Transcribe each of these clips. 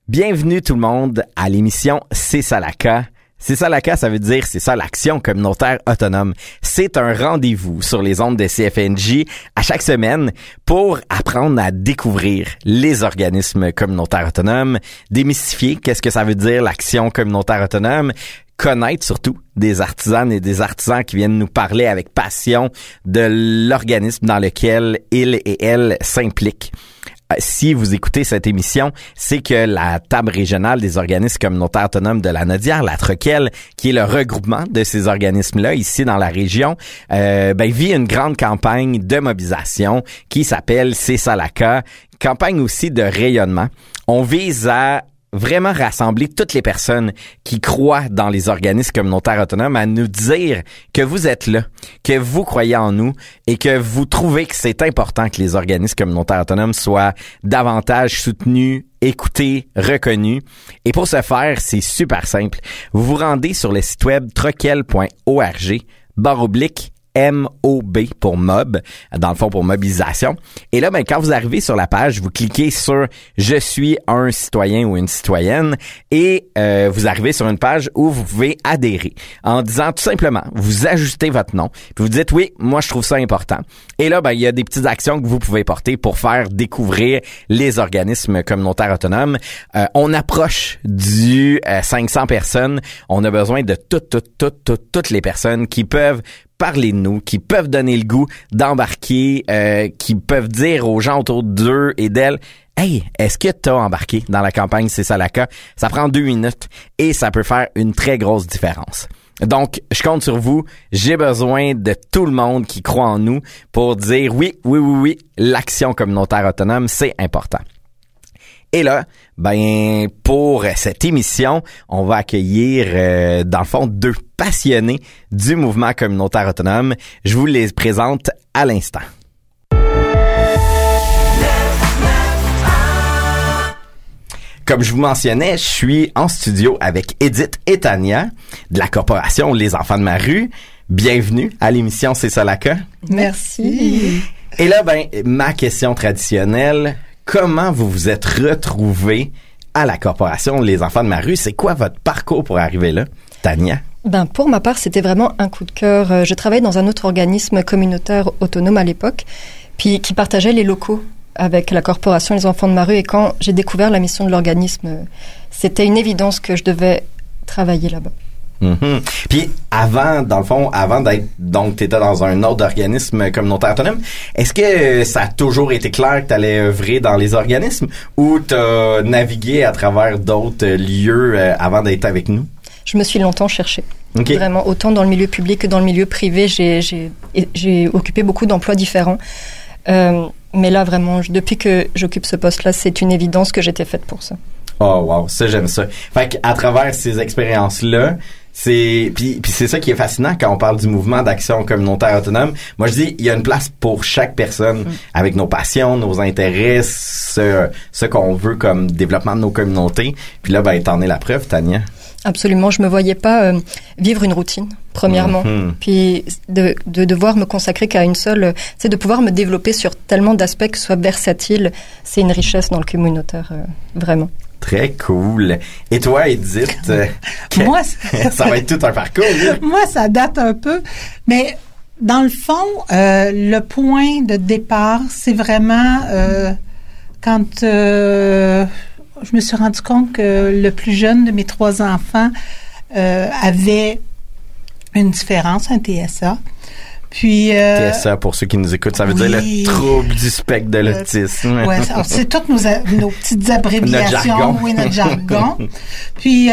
Bienvenue tout le monde à l'émission C'est ça la CA. C'est ça la CA, ça veut dire c'est ça l'action communautaire autonome. C'est un rendez-vous sur les ondes de CFNJ à chaque semaine pour apprendre à découvrir les organismes communautaires autonomes, démystifier qu'est-ce que ça veut dire l'action communautaire autonome, connaître surtout des artisanes et des artisans qui viennent nous parler avec passion de l'organisme dans lequel ils et elles s'impliquent. Si vous écoutez cette émission, c'est que la table régionale des organismes communautaires autonomes de la Nodière, la Troquelle, qui est le regroupement de ces organismes-là ici dans la région, vit une grande campagne de mobilisation qui s'appelle C'est ça la CA, campagne aussi de rayonnement. On vise à vraiment rassembler toutes les personnes qui croient dans les organismes communautaires autonomes à nous dire que vous êtes là, que vous croyez en nous et que vous trouvez que c'est important que les organismes communautaires autonomes soient davantage soutenus, écoutés, reconnus. Et pour ce faire, c'est super simple. Vous vous rendez sur le site web troquelle.org/MOB pour mob, dans le fond pour mobilisation. Et là, quand vous arrivez sur la page, vous cliquez sur « Je suis un citoyen ou une citoyenne » et vous arrivez sur une page où vous pouvez adhérer en disant tout simplement, vous ajustez votre nom, puis vous dites « Oui, moi je trouve ça important ». Et là, il y a des petites actions que vous pouvez porter pour faire découvrir les organismes communautaires autonomes. On approche du 500 personnes. On a besoin de toutes les personnes qui peuvent parler de nous, qui peuvent donner le goût d'embarquer, qui peuvent dire aux gens autour d'eux et d'elles « Hey, est-ce que t'as embarqué dans la campagne C'est ça la CA? » Ça prend 2 minutes et ça peut faire une très grosse différence. Donc, je compte sur vous. J'ai besoin de tout le monde qui croit en nous pour dire oui, l'action communautaire autonome, c'est important. Et là, pour cette émission, on va accueillir, dans le fond, 2 passionnés du mouvement communautaire autonome. Je vous les présente à l'instant. Comme je vous mentionnais, je suis en studio avec Edith et Tania de la corporation Les Enfants de ma rue. Bienvenue à l'émission C'est ça la CA. Merci. Et là, ma question traditionnelle, comment vous vous êtes retrouvés à la corporation Les Enfants de ma rue? C'est quoi votre parcours pour arriver là, Tania? Pour ma part, c'était vraiment un coup de cœur. Je travaillais dans un autre organisme communautaire autonome à l'époque, puis qui partageait les locaux avec la corporation Les Enfants de ma rue. Et quand j'ai découvert la mission de l'organisme, c'était une évidence que je devais travailler là-bas. Mm-hmm. Puis avant d'être, donc t'étais dans un autre organisme communautaire autonome, est-ce que ça a toujours été clair que t'allais œuvrer dans les organismes ou t'as navigué à travers d'autres lieux avant d'être avec nous? Je me suis longtemps cherchée. Okay. Vraiment, autant dans le milieu public que dans le milieu privé, j'ai occupé beaucoup d'emplois différents. Mais là, vraiment, depuis que j'occupe ce poste-là, c'est une évidence que j'étais faite pour ça. Oh wow, ça j'aime ça. Fait qu'à travers ces expériences-là, puis c'est ça qui est fascinant quand on parle du mouvement d'action communautaire autonome. Moi je dis il y a une place pour chaque personne avec nos passions, nos intérêts, ce qu'on veut comme développement de nos communautés. Puis là t'en es la preuve, Tania. Absolument, je me voyais pas vivre une routine premièrement, puis de devoir me consacrer qu'à une seule, c'est de pouvoir me développer sur tellement d'aspects que ce soit versatile, c'est une richesse dans le communautaire vraiment. Très cool. Et toi, Edith? Moi, ça va être tout un parcours. Là. Moi, ça date un peu. Mais dans le fond, le point de départ, c'est vraiment quand je me suis rendu compte que le plus jeune de mes 3 enfants avait une différence, un TSA. Puis TSA, pour ceux qui nous écoutent, ça veut dire le trouble du spectre de l'autisme. Oui, c'est toutes nos petites abréviations. Notre jargon. Puis,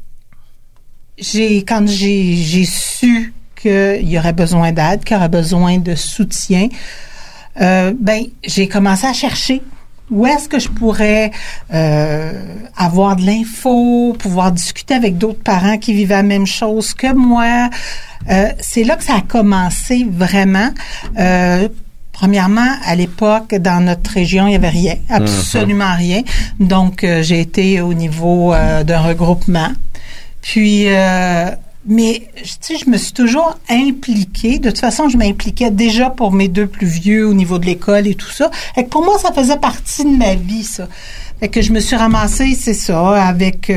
quand j'ai su qu'il y aurait besoin d'aide, qu'il y aurait besoin de soutien, j'ai commencé à chercher. Où est-ce que je pourrais avoir de l'info, pouvoir discuter avec d'autres parents qui vivaient la même chose que moi? C'est là que ça a commencé vraiment. Premièrement, à l'époque, dans notre région, il n'y avait rien, absolument rien. Donc, j'ai été au niveau d'un regroupement. Puis, mais, tu sais, je me suis toujours impliquée. De toute façon, je m'impliquais déjà pour mes 2 plus vieux au niveau de l'école et tout ça. Et pour moi, ça faisait partie de ma vie, ça. Fait que je me suis ramassée, c'est ça, avec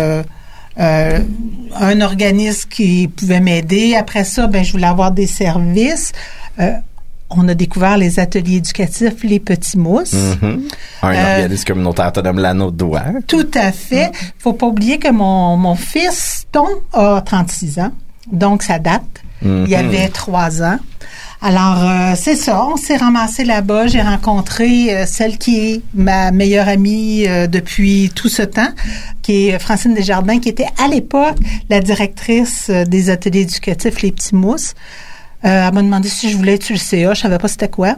un organisme qui pouvait m'aider. Après ça, je voulais avoir des services. On a découvert les ateliers éducatifs Les Petits Mousses. Mm-hmm. Un organisme communautaire autonome Lanaudois. Tout à fait. Faut pas oublier que mon fiston a 36 ans. Donc, ça date. Mm-hmm. Il y avait 3 ans. Alors, c'est ça. On s'est ramassé là-bas. J'ai rencontré celle qui est ma meilleure amie depuis tout ce temps, qui est Francine Desjardins, qui était à l'époque la directrice des ateliers éducatifs Les Petits Mousses. Elle m'a demandé si je voulais être sur le CA. Je savais pas c'était quoi.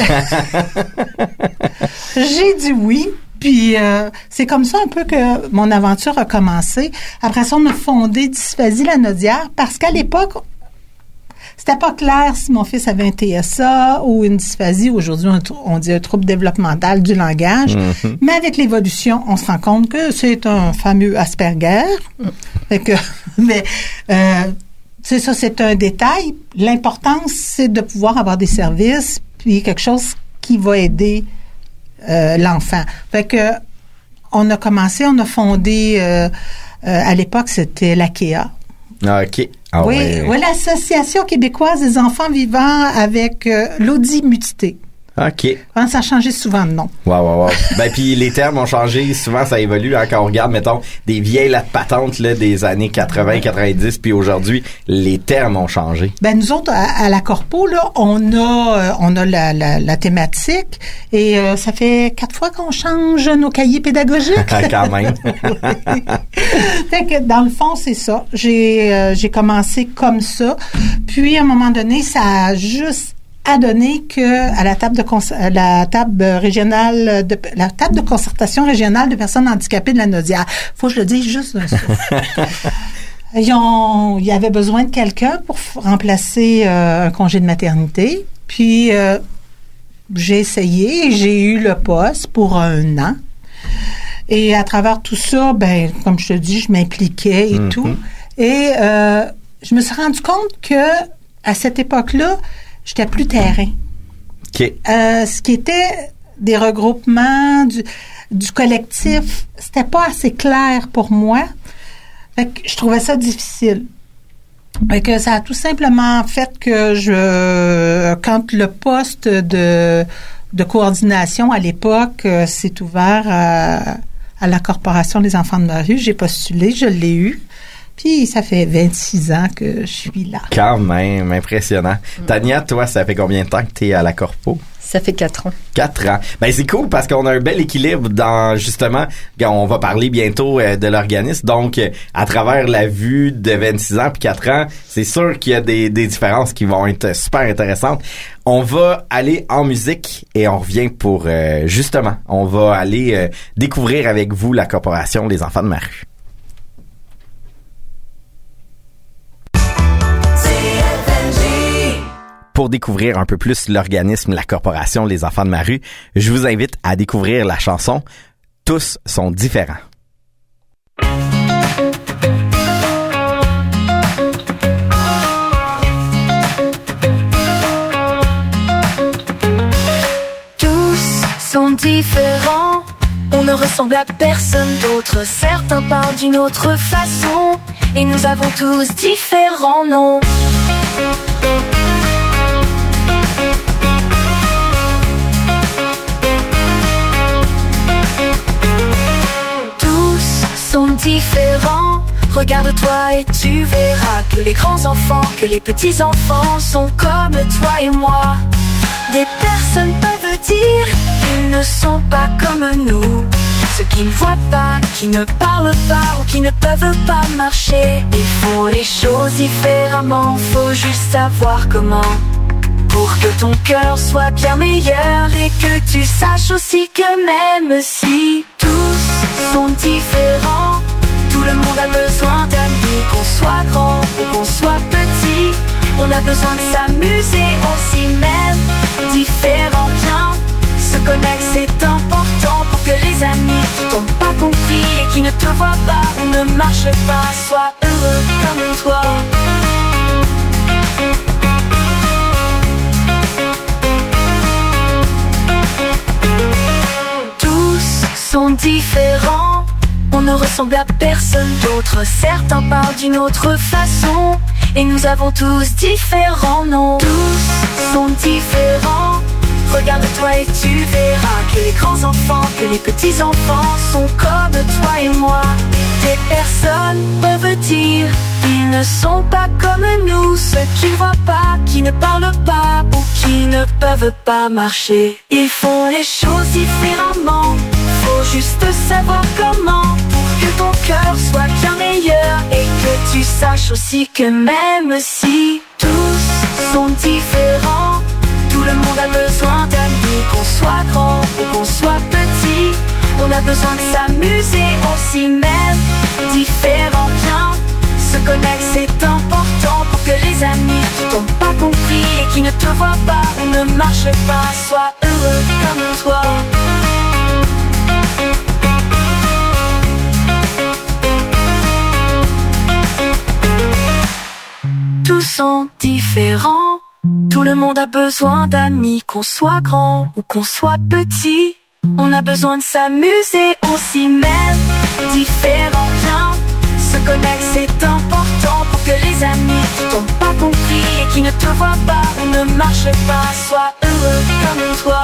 J'ai dit oui. Puis, c'est comme ça un peu que mon aventure a commencé. Après ça, on a fondé Dysphasie Lanaudière parce qu'à l'époque, c'était pas clair si mon fils avait un TSA ou une dysphasie. Aujourd'hui, on dit un trouble développemental du langage. Mm-hmm. Mais avec l'évolution, on se rend compte que c'est un fameux Asperger. Fait que, c'est ça, c'est un détail. L'importance, c'est de pouvoir avoir des services puis quelque chose qui va aider l'enfant. Fait que on a fondé, à l'époque, c'était l'AKEA. Ah, OK. Ah, oui, l'Association québécoise des enfants vivant avec l'audimutité. OK. Ça a changé souvent de nom. Wow. Puis les termes ont changé. Souvent, ça évolue. Quand on regarde, mettons, des vieilles lattes patentes là, des années 80, 90, puis aujourd'hui, les termes ont changé. Nous autres, à la Corpo, là, on a la thématique et ça fait 4 fois qu'on change nos cahiers pédagogiques. Quand même. Fait que, dans le fond, c'est ça. J'ai commencé comme ça. Puis, à un moment donné, ça a juste a donné que à la table de concertation régionale de personnes handicapées de Lanaudière, faut que je le dise juste d'un souffle. Il y avait besoin de quelqu'un pour remplacer un congé de maternité. Puis j'ai essayé et j'ai eu le poste pour 1 an. Et à travers tout ça, comme je te dis, je m'impliquais et tout. Et je me suis rendu compte que à cette époque-là, j'étais plus terrain. OK. Ce qui était des regroupements, du collectif, c'était pas assez clair pour moi. Fait que je trouvais ça difficile. Fait que ça a tout simplement fait que quand le poste de coordination à l'époque s'est ouvert à la Corporation des enfants de Marie, j'ai postulé, je l'ai eu. Puis, ça fait 26 ans que je suis là. Quand même, impressionnant. Tania, toi, ça fait combien de temps que tu es à la Corpo? Ça fait 4 ans. 4 ans. C'est cool parce qu'on a un bel équilibre dans, justement, on va parler bientôt de l'organisme. Donc, à travers la vue de 26 ans puis 4 ans, c'est sûr qu'il y a des différences qui vont être super intéressantes. On va aller en musique et on revient pour, justement, on va aller découvrir avec vous la Corporation des enfants de ma rue. Pour découvrir un peu plus l'organisme, la Corporation Les Enfants de ma rue, je vous invite à découvrir la chanson « Tous sont différents ». Tous sont différents, on ne ressemble à personne d'autre. Certains parlent d'une autre façon, et nous avons tous différents noms. Sont différents, regarde-toi et tu verras que les grands enfants, que les petits enfants sont comme toi et moi. Des personnes peuvent dire qu'ils ne sont pas comme nous, ceux qui ne voient pas, qui ne parlent pas ou qui ne peuvent pas marcher. Ils font les choses différemment, faut juste savoir comment. Pour que ton cœur soit bien meilleur et que tu saches aussi que même si tous sont différents, tout le monde a besoin d'amis, qu'on soit grand ou qu'on soit petit. On a besoin de s'amuser aussi, même différents bien. Se connaître c'est important pour que les amis qui t'ont pas compris et qui ne te voient pas ou ne marchent pas soient heureux comme toi. sont différents, on ne ressemble à personne d'autre. Certains parlent d'une autre façon, et nous avons tous différents noms. Tous sont différents. Regarde-toi et tu verras que les grands enfants, que les petits enfants sont comme toi et moi. Des personnes peuvent dire ils ne sont pas comme nous, ceux qui ne voient pas, qui ne parlent pas ou qui ne peuvent pas marcher. Ils font les choses différemment, faut juste savoir comment, pour que ton cœur soit bien meilleur et que tu saches aussi que même si tous sont différents, tout le monde a besoin d'amis, qu'on soit grand ou qu'on soit petit. On a besoin de s'amuser aussi, même différents bien. Se connaître c'est important pour que les amis qui t'ont pas compris et qui ne te voient pas ou ne marchent pas soient heureux comme toi. Tous sont différents. Tout le monde a besoin d'amis, qu'on soit grand ou qu'on soit petit. On a besoin de s'amuser aussi, même différents bien. Se connaître c'est important pour que les amis qui t'ont pas compris et qui ne te voient pas ou ne marchent pas soient heureux comme toi.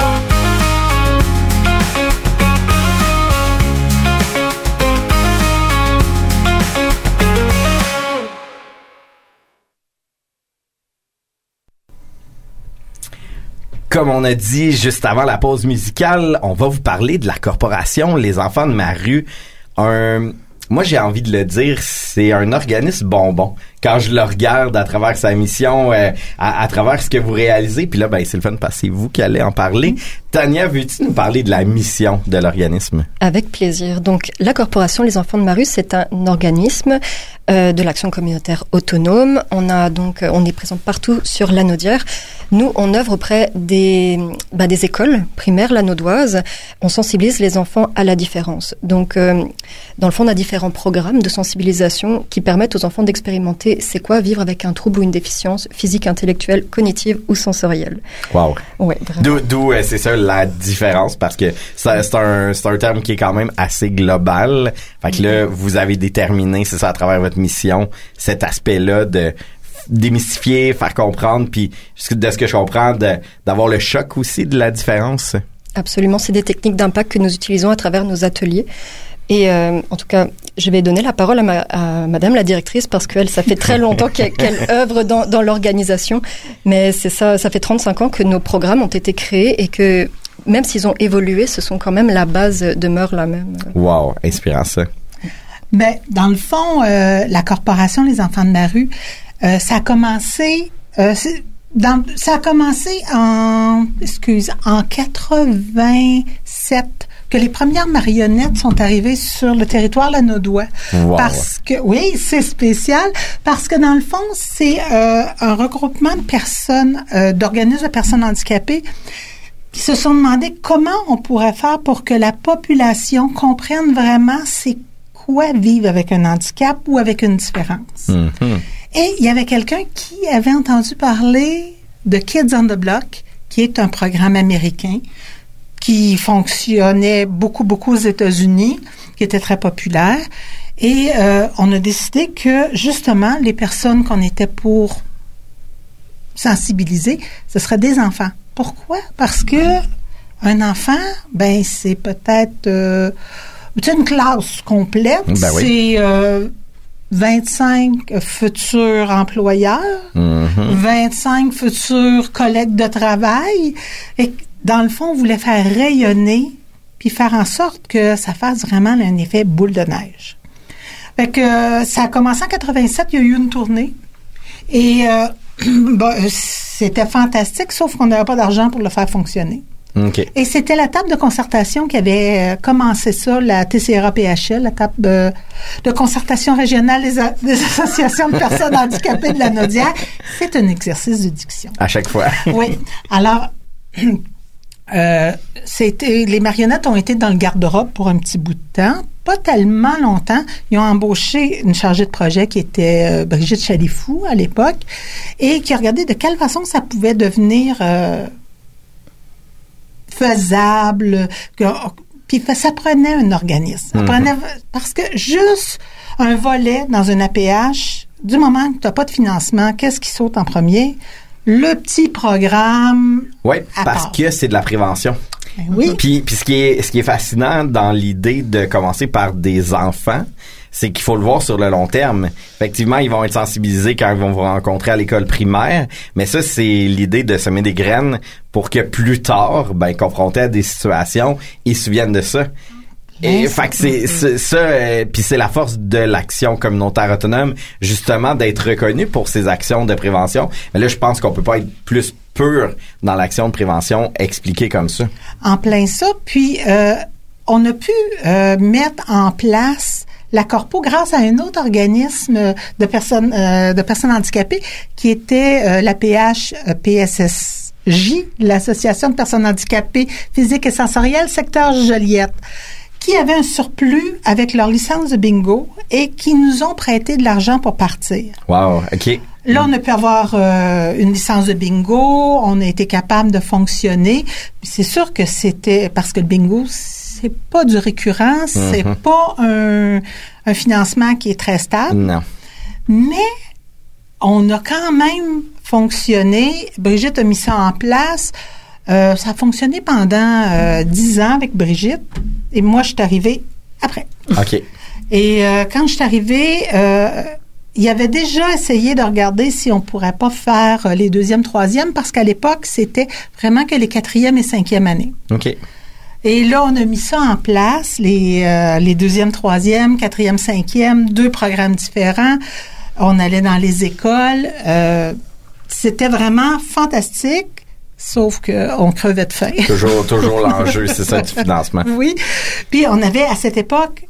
Comme on a dit juste avant la pause musicale, on va vous parler de la corporation Les Enfants de ma rue. Moi, j'ai envie de le dire, c'est un organisme bonbon. Quand je le regarde à travers sa mission, à travers ce que vous réalisez, puis là, ben c'est le fun parce que c'est vous qui allez en parler. Tania, veux-tu nous parler de la mission de l'organisme? Avec plaisir. Donc, la Corporation Les Enfants de ma rue, c'est un organisme de l'action communautaire autonome. On est présent partout sur l'Anaudière. Nous, on œuvre auprès des écoles primaires lanaudoises. On sensibilise les enfants à la différence. Donc, dans le fond, on a différents programmes de sensibilisation qui permettent aux enfants d'expérimenter c'est quoi vivre avec un trouble ou une déficience physique, intellectuelle, cognitive ou sensorielle. Wow. Ouais, vraiment. D'où c'est ça la différence, parce que c'est un terme qui est quand même assez global. Fait que là, vous avez déterminé, c'est ça, à travers votre mission, cet aspect-là de démystifier, faire comprendre, puis de ce que je comprends, d'avoir le choc aussi de la différence. Absolument, c'est des techniques d'impact que nous utilisons à travers nos ateliers. Et en tout cas, je vais donner la parole à Madame la directrice parce qu'elle, ça fait très longtemps qu'elle œuvre dans l'organisation. Mais c'est ça fait 35 ans que nos programmes ont été créés et que même s'ils ont évolué, ce sont quand même la base demeure la même. Wow, inspirant ça. Ben, dans le fond, la Corporation Les Enfants de ma rue, ça a commencé en 87 que les premières marionnettes sont arrivées sur le territoire lanaudois. Wow. Parce que, oui, c'est spécial, parce que dans le fond, c'est un regroupement de personnes, d'organismes de personnes handicapées qui se sont demandé comment on pourrait faire pour que la population comprenne vraiment c'est quoi vivre avec un handicap ou avec une différence. Mm-hmm. Et il y avait quelqu'un qui avait entendu parler de Kids on the Block, qui est un programme américain qui fonctionnait beaucoup aux États-Unis, qui était très populaire. Et on a décidé que, justement, les personnes qu'on était pour sensibiliser, ce seraient des enfants. Pourquoi? Parce que un enfant, ben c'est peut-être une classe complète. Ben oui. C'est 25 futurs employeurs, 25 futurs collègues de travail. Et dans le fond, on voulait faire rayonner puis faire en sorte que ça fasse vraiment un effet boule de neige. Fait que ça a commencé en 87, il y a eu une tournée. Et c'était fantastique, sauf qu'on n'avait pas d'argent pour le faire fonctionner. Okay. Et c'était la table de concertation qui avait commencé ça, la TCRA-PHL, la table de concertation régionale des associations de personnes handicapées de l'Anaudière. C'est un exercice de diction. À chaque fois. Oui. Alors, les marionnettes ont été dans le garde-robe pour un petit bout de temps, pas tellement longtemps. Ils ont embauché une chargée de projet qui était Brigitte Chalifou à l'époque et qui a regardé de quelle façon ça pouvait devenir faisable, Puis ça prenait un organisme. Ça prenait, parce que juste un volet dans un APH, du moment que tu n'as pas de financement, qu'est-ce qui saute en premier? Le petit programme. Oui, parce que c'est de la prévention. Ben oui. Puis ce qui est fascinant dans l'idée de commencer par des enfants, c'est qu'il faut le voir sur le long terme. Effectivement, ils vont être sensibilisés quand ils vont vous rencontrer à l'école primaire, mais ça, c'est l'idée de semer des graines pour que plus tard, confrontés à des situations, ils se souviennent de ça. Et fait que c'est ça, puis c'est la force de l'action communautaire autonome, justement, d'être reconnu pour ses actions de prévention. Mais là, je pense qu'on peut pas être plus pur dans l'action de prévention expliquée comme ça. En plein ça, puis on a pu mettre en place la Corpo grâce à un autre organisme de personnes handicapées qui était l'APH PSSJ, l'Association de personnes handicapées physiques et sensorielles, secteur Joliette, qui avait un surplus avec leur licence de bingo et qui nous ont prêté de l'argent pour partir. Wow, OK. Là, on a pu avoir une licence de bingo, on a été capable de fonctionner. C'est sûr que c'était parce que le bingo, c'est pas du récurrent, c'est pas un financement qui est très stable. Non. Mais on a quand même fonctionné. Brigitte a mis ça en place. Ça a fonctionné pendant 10 ans avec Brigitte. Et moi, je suis arrivée après. OK. Et quand je suis arrivée, il avait déjà essayé de regarder si on pourrait pas faire les 2e, 3e, parce qu'à l'époque, c'était vraiment que les 4e et 5e années. OK. Et là, on a mis ça en place, les 2e, 3e, 4e, 5e, 2 programmes différents. On allait dans les écoles. C'était vraiment fantastique. Sauf qu'on crevait de faim. Toujours l'enjeu, c'est ça, du financement. Oui. Puis, on avait, à cette époque,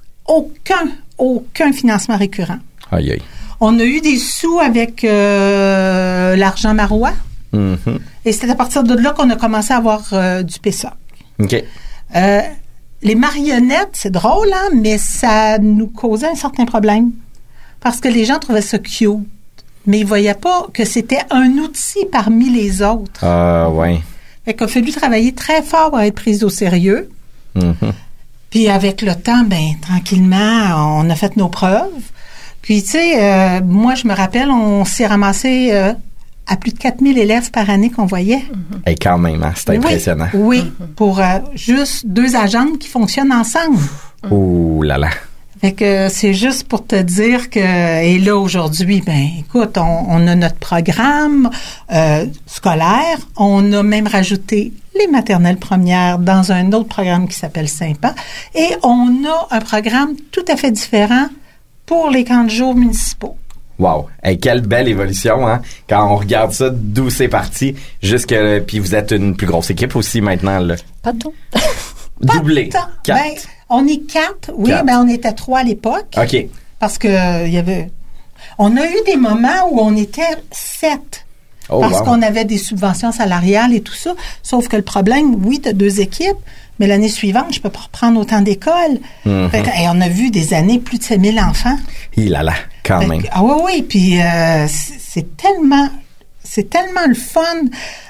aucun financement récurrent. Aïe, aïe. On a eu des sous avec l'argent marois. Mm-hmm. Et c'est à partir de là qu'on a commencé à avoir du PSA. OK. Les marionnettes, c'est drôle, hein, mais ça nous causait un certain problème. Parce que les gens trouvaient ça cute. Mais ils voyaient pas que c'était un outil parmi les autres. Ah, ouais. Fait qu'il a fallu travailler très fort pour être pris au sérieux. Mm-hmm. Puis avec le temps, tranquillement, on a fait nos preuves. Puis, tu sais, moi, je me rappelle, on s'est ramassé à plus de 4000 élèves par année qu'on voyait. Et quand même, hein, c'est impressionnant. Oui, pour juste 2 agents qui fonctionnent ensemble. Ouh là là. Fait que c'est juste pour te dire que, et là, aujourd'hui, écoute, on a notre programme scolaire. On a même rajouté les maternelles premières dans un autre programme qui s'appelle Sympa. Et on a un programme tout à fait différent pour les camps de jour municipaux. Wow. Hey, quelle belle évolution, hein? Quand on regarde ça, d'où c'est parti, puis vous êtes une plus grosse équipe aussi maintenant, là. Pas tant. Doublé. 4. On est 4. Oui, 4. On était 3 à l'époque. OK. Parce que on a eu des moments où on était 7. Oh, parce wow. qu'on avait des subventions salariales et tout ça. Sauf que le problème, oui, tu as 2 équipes, mais l'année suivante, je peux pas reprendre autant d'écoles. Mm-hmm. Fait que, on a vu des années plus de 5000 enfants. Il a là, quand même. Ah oui, puis c'est tellement le fun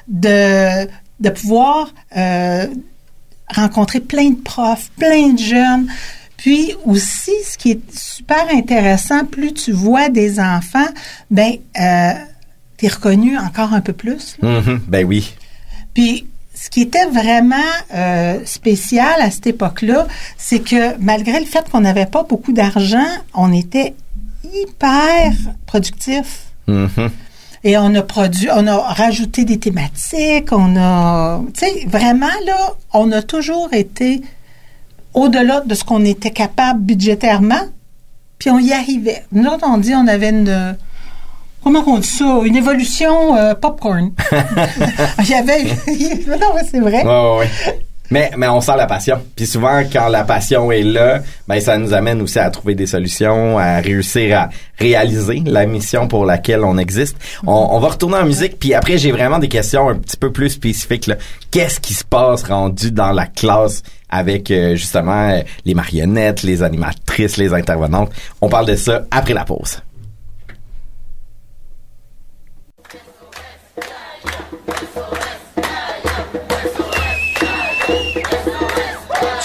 de pouvoir rencontrer plein de profs, plein de jeunes. Puis aussi, ce qui est super intéressant, plus tu vois des enfants, t'es reconnu encore un peu plus. Mm-hmm. Ben oui. Puis, ce qui était vraiment spécial à cette époque-là, c'est que malgré le fait qu'on n'avait pas beaucoup d'argent, on était hyper productifs. Mm-hmm. Et on a rajouté des thématiques, tu sais, vraiment, là, on a toujours été au-delà de ce qu'on était capable budgétairement, puis on y arrivait. Nous autres, on dit, on avait comment on dit ça? Une évolution popcorn. Non, c'est vrai. Ouais. Mais on sent la passion. Puis souvent, quand la passion est là, ça nous amène aussi à trouver des solutions, à réussir à réaliser la mission pour laquelle on existe. On va retourner en musique, puis après, j'ai vraiment des questions un petit peu plus spécifiques, là. Qu'est-ce qui se passe rendu dans la classe avec, justement, les marionnettes, les animatrices, les intervenantes? On parle de ça après la pause.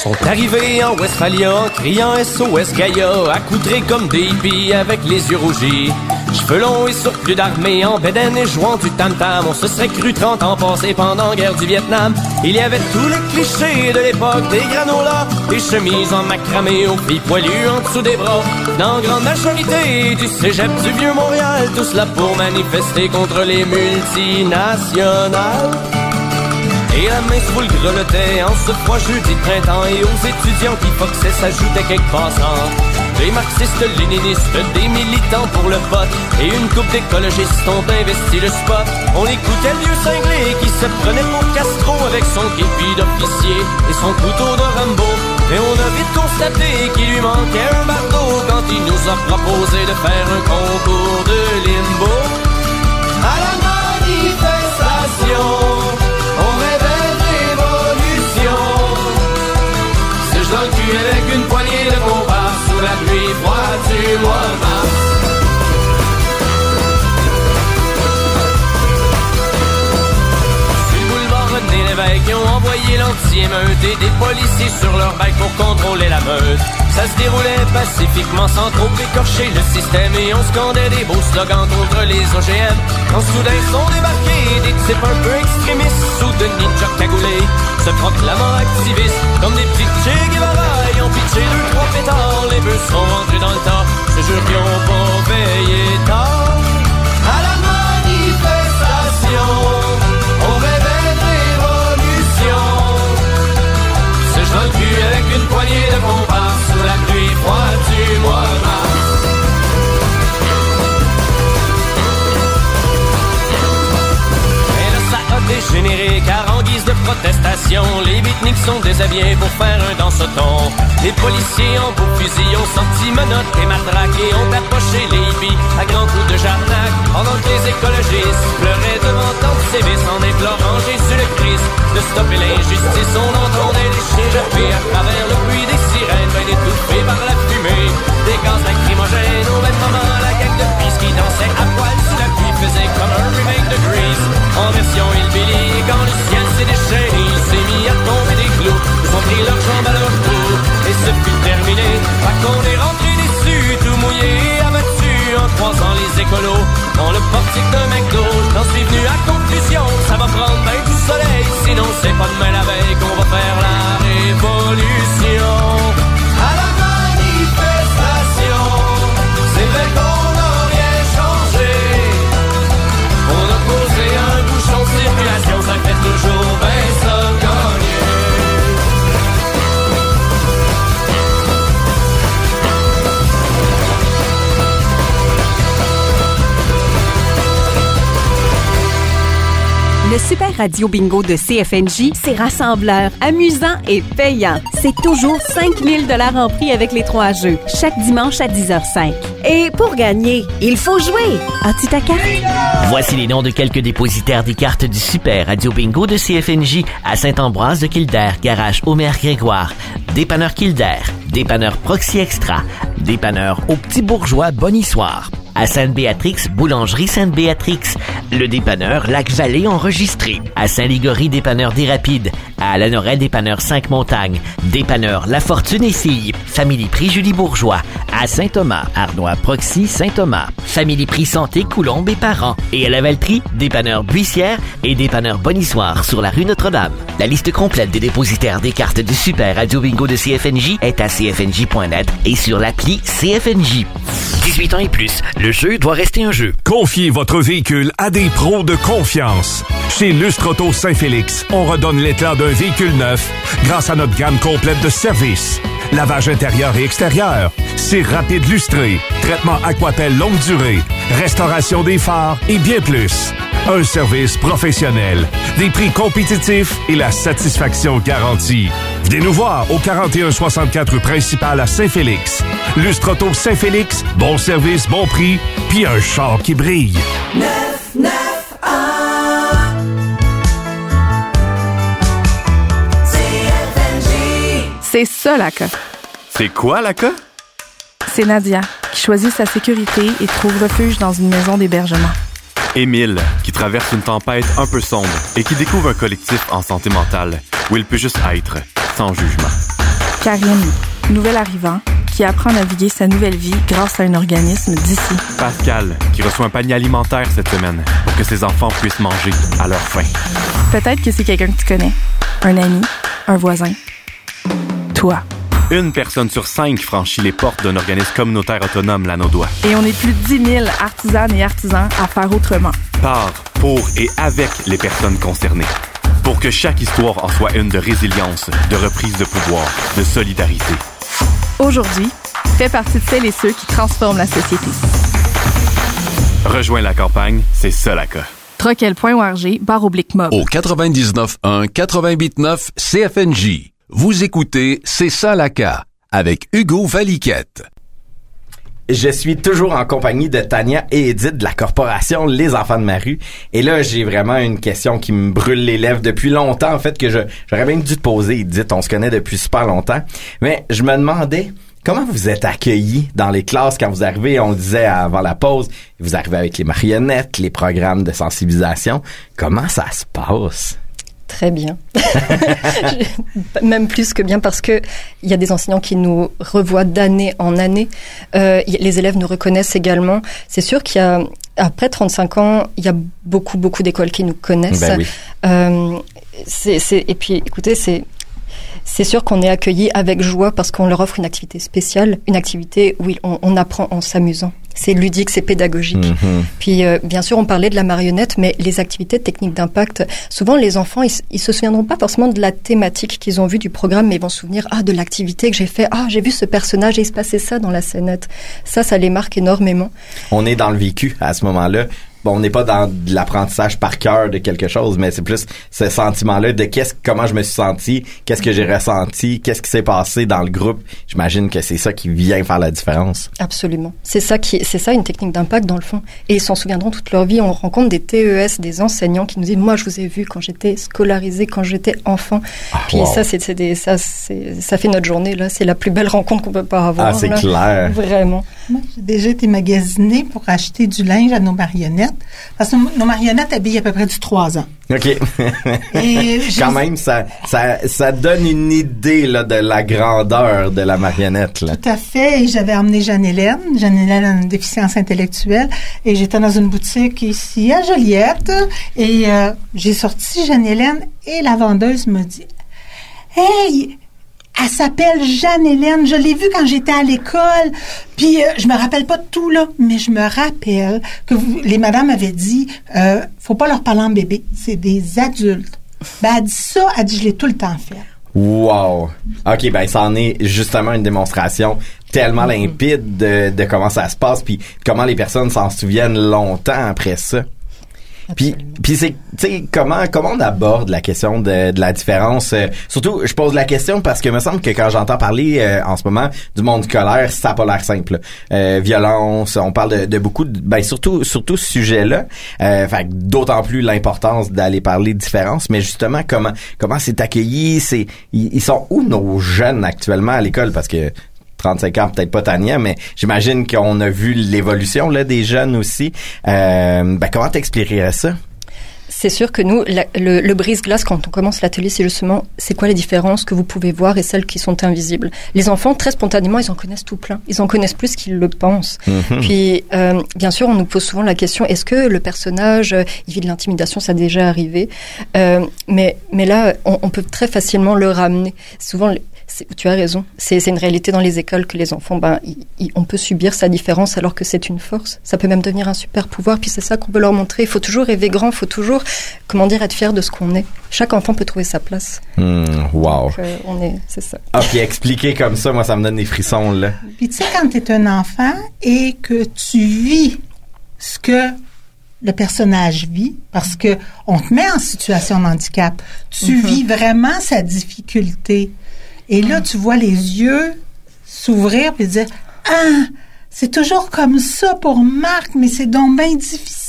Sont arrivés en Westphalia, criant SOS Gaïa, accoudrés comme des hippies avec les yeux rougis. Cheveux longs et surplus d'armée, en bédaine et jouant du tam-tam. On se serait cru 30 ans passés pendant la guerre du Vietnam. Il y avait tous les clichés de l'époque, des granolas, des chemises en macramé aux filles poilues en dessous des bras. Dans grande majorité du cégep du Vieux-Montréal, tout cela pour manifester contre les multinationales. Et la main sous le grelottait en ce froid jeudi de printemps. Et aux étudiants qui foxaient s'ajoutaient quelques passants. Des marxistes, léninistes, des militants pour le vote. Et une couple d'écologistes ont investi le spot. On écoutait le vieux cinglé qui se prenait pour Castro avec son képi d'officier et son couteau de Rambo. Et on a vite constaté qu'il lui manquait un bardeau quand il nous a proposé de faire un concours de limbo. À la manifestation, on rêvait de révolution. C'est dans le cul avec une poignée de compas sous la pluie froide du mois de mars. Sur le boulevard René-Lévesque, ils ont envoyé l'anti-émeute et des policiers sur leur bike pour contrôler la meute. Ça se déroulait pacifiquement sans trop écorcher le système et on scandait des beaux slogans contre les OGM. Quand soudain sont débarqués des types un peu extrémistes sous de ninjas cagoulés, se proclamant activistes comme des petits Che Guevara. Ils ont pitché 2-3 pétards, les bœufs sont rentrés dans le tas. Je jure qu'ils ont pas payé tard. À la manifestation, on rêvait de révolution. C'est dans le cul avec une poignée de compas sous la pluie froide du mois de mars. Et là ça a dégénéré car en guise de protestation, les beatniks sont déshabillés pour faire un danse-ton. Les policiers en beaux fusils ont sorti menottes et matraques et ont approché les hippies à grands coups de jarnac. Pendant que les écologistes pleuraient devant tant de sévices en implorant Jésus le Christ de stopper l'injustice. On entendait les chiens japper à travers le bruit des sirènes, ben étouffés par la fumée des gaz lacrymogènes. Au même moment, la gang de fils qui dansait à poil sous la pluie faisait comme un remake de Grease en version hillbilly. Et quand le ciel s'est déchaîné, il s'est mis à tomber des clous. Ils ont pris leurs jambes à leur cou et ce fut terminé. Pas qu'on est rentré déçus, tout mouillé et abattu en croisant les écolos dans le portique d'un McDo. J'en suis venu à conclusion, ça va prendre bien du soleil, sinon c'est pas demain la veille qu'on va faire la révolution. À la manifestation, c'est vrai qu'on n'a rien changé. On a posé un bouchon de circulation, ça fait toujours bien ça gagner. Le Super Radio Bingo de CFNJ, c'est rassembleur, amusant et payant. C'est toujours 5 000 $ en prix avec les 3 jeux, chaque dimanche à 10h05. Et pour gagner, il faut jouer. As-tu ta carte? Voici les noms de quelques dépositaires des cartes du Super Radio Bingo de CFNJ à Saint-Ambroise de Kildare, Garage Omer-Grégoire, Dépanneur Kildare, Dépanneur Proxy Extra, Dépanneur au Petit Bourgeois Bonissoir. À Sainte-Béatrix, Boulangerie Sainte-Béatrix. Le dépanneur Lac-Vallée enregistré. À Saint-Ligory, dépanneur des Rapides. À Lanoret, dépanneur 5 Montagnes. Dépanneur La Fortune et Filles. Family Prix Julie Bourgeois. À Saint-Thomas, Arnois Proxy Saint-Thomas. Family Prix Santé Coulombe et Parents. Et à Lavaltrie, dépanneur Buissière et dépanneur Bonissoir sur la rue Notre-Dame. La liste complète des dépositaires des cartes du Super Radio Bingo de CFNJ est à cfnj.net et sur l'appli CFNJ. 18 ans et plus, le jeu doit rester un jeu. Confiez votre véhicule à des pros de confiance. Chez Lustre Auto Saint-Félix, on redonne l'éclat d'un véhicule neuf grâce à notre gamme complète de services. Lavage intérieur et extérieur, cire rapide lustré, traitement Aquapel longue durée, restauration des phares et bien plus. Un service professionnel, des prix compétitifs et la satisfaction garantie. Venez nous voir au 4164 rue principale à Saint-Félix. Lustre Auto Saint-Félix, bon service, bon prix, puis un char qui brille. 991 C'est ça, la CA. C'est quoi, la CA? C'est Nadia, qui choisit sa sécurité et trouve refuge dans une maison d'hébergement. Émile, qui traverse une tempête un peu sombre et qui découvre un collectif en santé mentale, où il peut juste être, sans jugement. Karine, nouvel arrivant, qui apprend à naviguer sa nouvelle vie grâce à un organisme d'ici. Pascal, qui reçoit un panier alimentaire cette semaine pour que ses enfants puissent manger à leur faim. Peut-être que c'est quelqu'un que tu connais. Un ami, un voisin. Toi. Une personne sur 5 franchit les portes d'un organisme communautaire autonome Lanaudois. Et on est plus de 10 000 artisanes et artisans à faire autrement. Par, pour et avec les personnes concernées. Pour que chaque histoire en soit une de résilience, de reprise de pouvoir, de solidarité. Aujourd'hui, fais partie de celles et ceux qui transforment la société. Rejoins la campagne, c'est ça la CA. Troquel.org/mob. Au 99.1 88.9 CFNJ. Vous écoutez C'est ça la CA avec Hugo Valiquette. Je suis toujours en compagnie de Tania et Edith de la corporation Les Enfants de ma rue. Et là, j'ai vraiment une question qui me brûle les lèvres depuis longtemps, en fait, que j'aurais même dû te poser, Edith. On se connaît depuis super longtemps. Mais je me demandais, comment vous êtes accueillis dans les classes quand vous arrivez? On le disait avant la pause, vous arrivez avec les marionnettes, les programmes de sensibilisation. Comment ça se passe? Très bien. Même plus que bien, parce que il y a des enseignants qui nous revoient d'année en année. Les élèves nous reconnaissent également. C'est sûr qu'il y a, après 35 ans, il y a beaucoup d'écoles qui nous connaissent. Ben oui. Et puis, écoutez, c'est sûr qu'on est accueillis avec joie parce qu'on leur offre une activité spéciale, une activité où on apprend en s'amusant. C'est ludique, c'est pédagogique. Mm-hmm. Puis, bien sûr, on parlait de la marionnette, mais les activités techniques d'impact, souvent, les enfants, ils se souviendront pas forcément de la thématique qu'ils ont vue du programme, mais ils vont se souvenir, de l'activité que j'ai fait. J'ai vu ce personnage et il se passait ça dans la scénette. Ça les marque énormément. On est dans le vécu à ce moment-là. Bon, on n'est pas dans de l'apprentissage par cœur de quelque chose, mais c'est plus ce sentiment-là de comment je me suis senti, qu'est-ce que j'ai ressenti, qu'est-ce qui s'est passé dans le groupe. J'imagine que c'est ça qui vient faire la différence. Absolument. C'est ça une technique d'impact dans le fond. Et ils s'en souviendront toute leur vie. On rencontre des TES, des enseignants qui nous disent, moi, je vous ai vu quand j'étais scolarisé, quand j'étais enfant. Puis wow. Ça fait notre journée, là. C'est la plus belle rencontre qu'on peut pas avoir. C'est là. Clair. Vraiment. Moi, j'ai déjà été magasinée pour acheter du linge à nos marionnettes. Parce que nos marionnettes habillent à peu près du 3 ans. OK. Et quand même, ça donne une idée là, de la grandeur de la marionnette. Là. Tout à fait. Et j'avais emmené Jeanne-Hélène. Jeanne-Hélène a une déficience intellectuelle. Et j'étais dans une boutique ici à Joliette. Et j'ai sorti Jeanne-Hélène et la vendeuse me dit « Hey! » Elle s'appelle Jeanne-Hélène. Je l'ai vue quand j'étais à l'école. Puis, je me rappelle pas de tout, là. Mais je me rappelle que les madames avaient dit, faut pas leur parler en bébé. C'est des adultes. Elle dit ça. Elle dit, je l'ai tout le temps fait. Wow. OK, ça en est justement une démonstration tellement limpide de comment ça se passe puis comment les personnes s'en souviennent longtemps après ça. Puis c'est, tu sais, comment on aborde la question de la différence. Surtout, je pose la question parce que me semble que quand j'entends parler en ce moment du monde scolaire, ça a pas l'air simple. Violence, on parle de beaucoup surtout ce sujet-là. Fait d'autant plus l'importance d'aller parler de différence. Mais justement, comment c'est accueilli, ils sont où nos jeunes actuellement à l'école, parce que 35 ans, peut-être pas Tania, mais j'imagine qu'on a vu l'évolution là des jeunes aussi. Comment t'expliquerais ça? C'est sûr que nous, le brise-glace, quand on commence l'atelier, c'est justement, c'est quoi les différences que vous pouvez voir et celles qui sont invisibles. Les enfants, très spontanément, ils en connaissent tout plein. Ils en connaissent plus qu'ils le pensent. Mm-hmm. Puis, bien sûr, on nous pose souvent la question, est-ce que le personnage, il vit de l'intimidation? Ça a déjà arrivé. Mais là, on peut très facilement le ramener. Souvent, tu as raison. C'est une réalité dans les écoles que les enfants, on peut subir sa différence alors que c'est une force. Ça peut même devenir un super pouvoir. Puis c'est ça qu'on veut leur montrer. Il faut toujours rêver grand. Il faut toujours, être fier de ce qu'on est. Chaque enfant peut trouver sa place. Wow. Donc, c'est ça. Ah, puis expliquer comme ça, moi, ça me donne des frissons, là. Puis tu sais, quand t'es un enfant et que tu vis ce que le personnage vit, parce que on te met en situation de handicap, tu vis vraiment sa difficulté. Et là, tu vois les yeux s'ouvrir puis dire « Ah, c'est toujours comme ça pour Marc, mais c'est donc bien difficile. »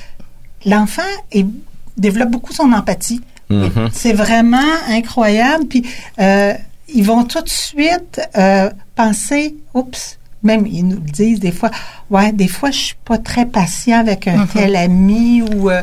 L'enfant développe beaucoup son empathie. C'est vraiment incroyable. Puis, ils vont tout de suite penser « Oups ». Même, ils nous le disent des fois « Ouais, des fois, je suis pas très patient avec un tel ami. »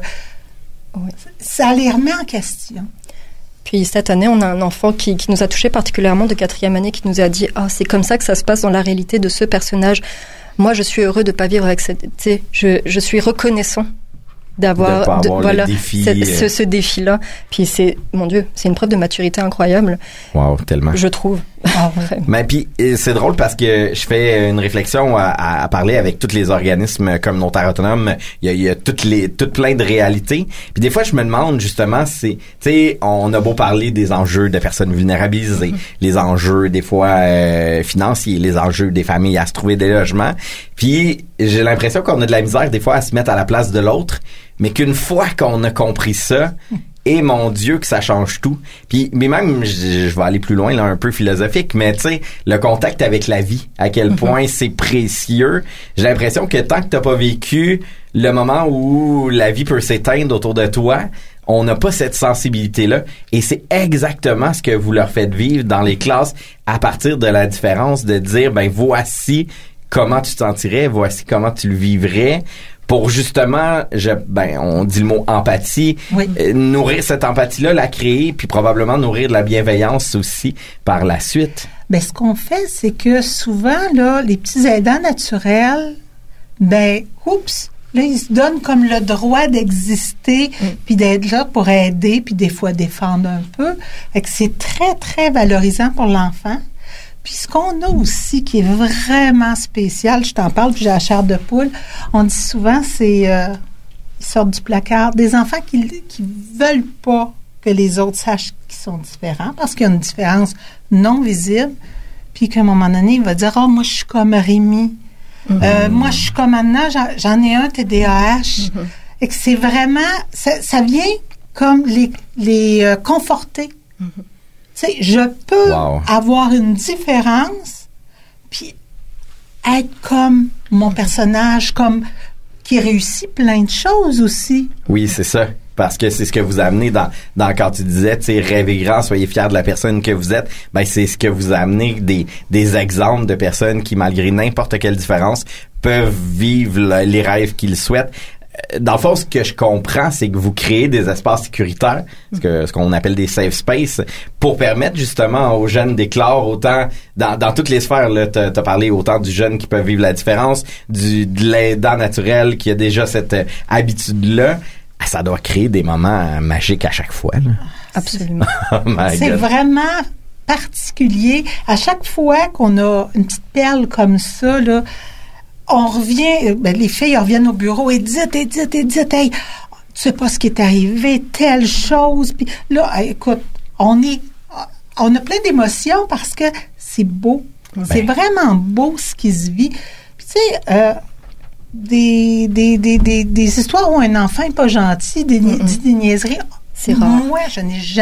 ou ça les remet en question. Puis cette année, on a un enfant qui nous a touché particulièrement de 4e année, qui nous a dit « Ah, c'est comme ça que ça se passe dans la réalité de ce personnage. Moi, je suis heureux de pas vivre avec cette... Tu sais, je suis reconnaissant d'avoir le défi, ce défi-là. » Puis c'est, mon Dieu, c'est une preuve de maturité incroyable. Wow, tellement. Je trouve. Mais puis c'est drôle parce que je fais une réflexion à parler avec tous les organismes communautaires autonomes. Il y a toutes plein de réalités. Puis des fois je me demande justement, tu sais, on a beau parler des enjeux de personnes vulnérabilisées, les enjeux des fois financiers, les enjeux des familles à se trouver des logements. Puis j'ai l'impression qu'on a de la misère des fois à se mettre à la place de l'autre, mais qu'une fois qu'on a compris ça, et mon Dieu que ça change tout. Puis mais même je vais aller plus loin là, un peu philosophique, mais tu sais, le contact avec la vie, à quel point c'est précieux. J'ai l'impression que tant que t'as pas vécu le moment où la vie peut s'éteindre autour de toi, on n'a pas cette sensibilité-là. Et c'est exactement ce que vous leur faites vivre dans les classes à partir de la différence de dire, ben voici comment tu te sentirais, voici comment tu le vivrais. Pour justement, on dit le mot empathie, nourrir cette empathie-là, la créer, puis probablement nourrir de la bienveillance aussi par la suite. Ben, ce qu'on fait, c'est que souvent, là, les petits aidants naturels, là, ils se donnent comme le droit d'exister, puis d'être là pour aider, puis des fois défendre un peu. Fait que c'est très, très valorisant pour l'enfant. Puis ce qu'on a aussi qui est vraiment spécial, je t'en parle, puis j'ai la chair de poule, on dit souvent, c'est ils sortent du placard. Des enfants qui veulent pas que les autres sachent qu'ils sont différents, parce qu'il y a une différence non visible, puis qu'à un moment donné, il va dire « Oh, moi, je suis comme Rémi. Moi, je suis comme Anna, j'en ai un TDAH. Et que c'est vraiment... Ça vient comme les conforter. Tu sais, je peux avoir une différence, puis être comme mon personnage, comme qui réussit plein de choses aussi. Oui, c'est ça. Parce que c'est ce que vous amenez dans quand tu disais, tu sais, rêvez grand, soyez fiers de la personne que vous êtes. Ben, c'est ce que vous amenez des exemples de personnes qui, malgré n'importe quelle différence, peuvent vivre les rêves qu'ils souhaitent. Dans le fond, ce que je comprends, c'est que vous créez des espaces sécuritaires, ce qu'on appelle des safe space, pour permettre justement aux jeunes d'éclore autant dans toutes les sphères. Là, t'as parlé autant du jeune qui peut vivre la différence, de l'aidant naturel qui a déjà cette habitude-là. Ça doit créer des moments magiques à chaque fois. Là. Absolument. C'est vraiment particulier. À chaque fois qu'on a une petite perle comme ça, là, on revient, les filles reviennent au bureau et disent, hey, tu sais pas ce qui est arrivé, telle chose. Puis là, écoute, on a plein d'émotions parce que c'est beau. C'est vraiment beau ce qui se vit. Puis tu sais, des histoires où un enfant est pas gentil, dit des niaiseries. C'est rare. Moi, je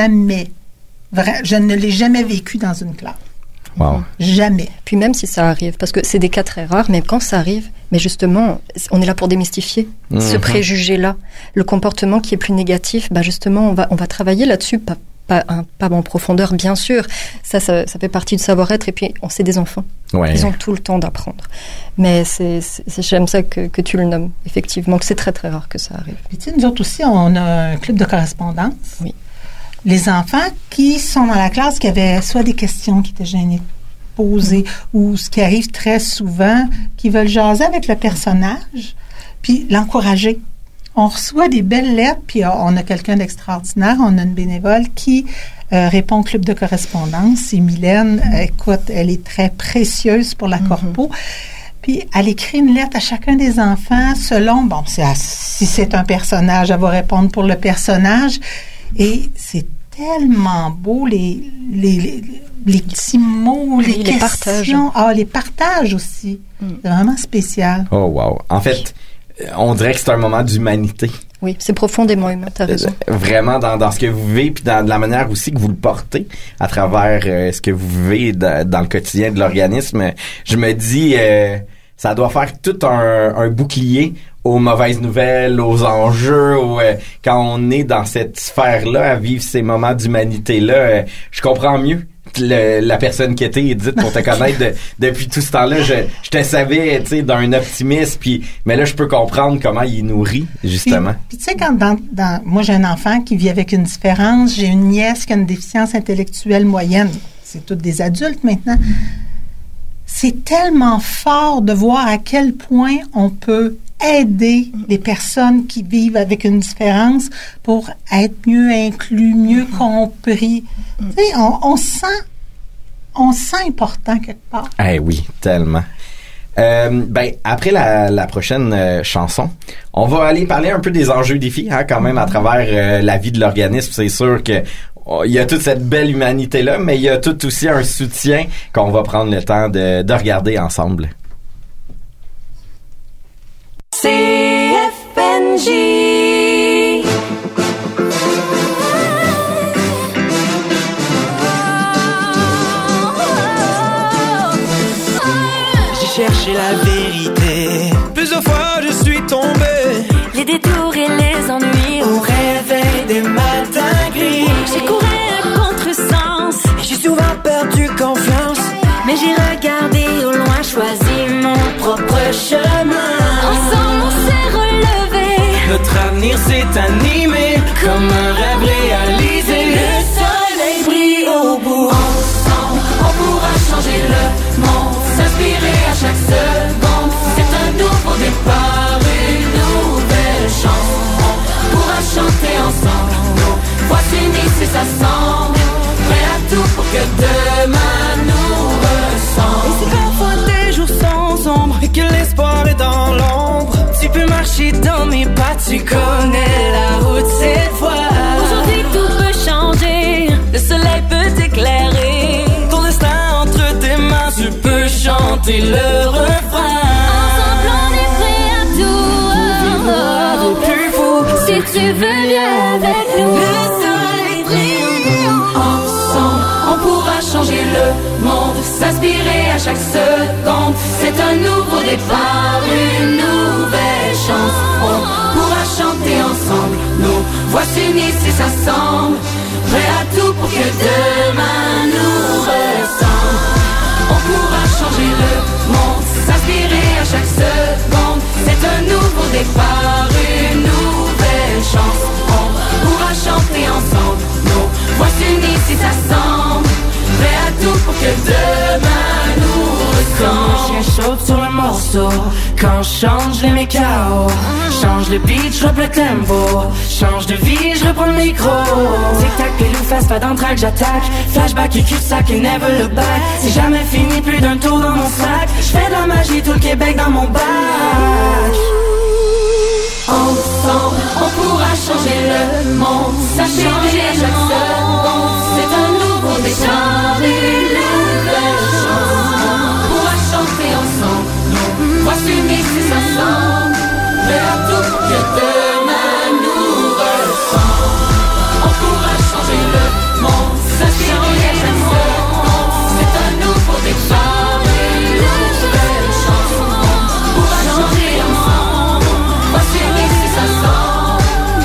ne l'ai jamais vécu dans une classe. Wow. Jamais. Puis même si ça arrive, parce que c'est des cas très rares, mais quand ça arrive, mais justement, on est là pour démystifier ce préjugé-là. Le comportement qui est plus négatif, justement, on va travailler là-dessus, pas en profondeur, bien sûr. Ça fait partie du savoir-être, et puis c'est des enfants. Ouais. Ils ont tout le temps d'apprendre. Mais j'aime ça que tu le nommes, effectivement, que c'est très, très rare que ça arrive. Puis tu sais, nous autres aussi, on a un club de correspondance. Oui. Les enfants qui sont dans la classe, qui avaient soit des questions qui étaient gênés de poser, ou ce qui arrive très souvent, qui veulent jaser avec le personnage, puis l'encourager. On reçoit des belles lettres, puis on a quelqu'un d'extraordinaire, on a une bénévole qui répond au club de correspondance. C'est Mylène, écoute, elle est très précieuse pour la corpo. Puis elle écrit une lettre à chacun des enfants selon, si c'est un personnage, elle va répondre pour le personnage. Et c'est tellement beau, les petits mots, les questions. Les partages aussi. C'est vraiment spécial. Oh, wow. En fait, on dirait que c'est un moment d'humanité. Oui, c'est profondément humain, t'as raison. Vraiment, dans ce que vous vivez, puis dans la manière aussi que vous le portez à travers ce que vous vivez dans le quotidien de l'organisme. Je me dis, ça doit faire tout un bouclier aux mauvaises nouvelles, aux enjeux, quand on est dans cette sphère-là, à vivre ces moments d'humanité-là, je comprends mieux la personne qui était Edith pour te connaître depuis tout ce temps-là. Je te savais, tu sais, d'un optimiste, mais là, je peux comprendre comment il nourrit, justement. Puis tu sais, quand moi, j'ai un enfant qui vit avec une différence, j'ai une nièce qui a une déficience intellectuelle moyenne. C'est toutes des adultes maintenant. C'est tellement fort de voir à quel point on peut aider les personnes qui vivent avec une différence pour être mieux inclus, mieux compris. Tu sais, on se sent important quelque part. Eh oui, tellement. Après la prochaine chanson, on va aller parler un peu des enjeux défis, quand même, à travers la vie de l'organisme. C'est sûr que il y a toute cette belle humanité-là, mais il y a tout aussi un soutien qu'on va prendre le temps de regarder ensemble. CFNJ. J'ai cherché la vérité. Plusieurs fois je suis tombé. Les détours et les ennuis au réveil des matins gris. J'ai couru à contresens. J'ai souvent perdu confiance. Mais j'ai regardé au loin, choisi mon propre chemin. Ensemble on s'est relevé. Notre avenir s'est animé comme un rêve réalisé. Le soleil brille au bout. Ensemble on pourra changer le monde, s'inspirer à chaque seconde. C'est un nouveau départ, une nouvelle chance. On pourra chanter ensemble, nos voix s'unissent et s'assemblent. Prêt à tout pour que demain nous ressemble. Et c'est parfois des jours sans ombre et que l'espoir est dans l'ombre. Tu peux marcher dans mes pas, tu connais la route cette fois. Aujourd'hui tout peut changer, le soleil peut t'éclairer. Ton destin entre tes mains, tu peux chanter le refrain. Ensemble on est prêt à tout. Au plus fou, si tu veux viens avec nous. Le soleil brille. Ensemble on pourra changer le monde, s'inspirer à chaque seconde. C'est un nouveau départ, une nouvelle chance. On pourra chanter ensemble, nos voix s'unissent et s'assemblent. Prêt à tout pour que demain nous ressemble. On pourra changer le monde, s'inspirer à chaque seconde. C'est un nouveau départ, une nouvelle chance. On pourra chanter ensemble, nos voix s'unissent et s'assemblent. Prêt à tout pour que demain nous ressemble. Quand le chien saute sur le morceau, quand je change les mes KO, change le beat, je le tempo, change de vie, je reprends le micro. Tic-tac, pilou, fast, pas d'entraque, j'attaque. Flashback et cul-de-sac et never look back. C'est jamais fini, plus d'un tour dans mon sac. Je fais de la magie, tout le Québec dans mon bac. Ensemble, on pourra changer le monde, s'inspirer à chaque seconde. C'est un nouveau départ, une nouvelle chance. On pourra chanter ensemble, nos voix s'unissent et s'assemblent. Prêt à tout pour que demain nous ressemble. On pourra changer le monde, s'inspirer à chaque seconde. C'est un nouveau départ, une nouvelle chance. On pourra chanter ensemble, nos voix s'unissent et s'assemblent.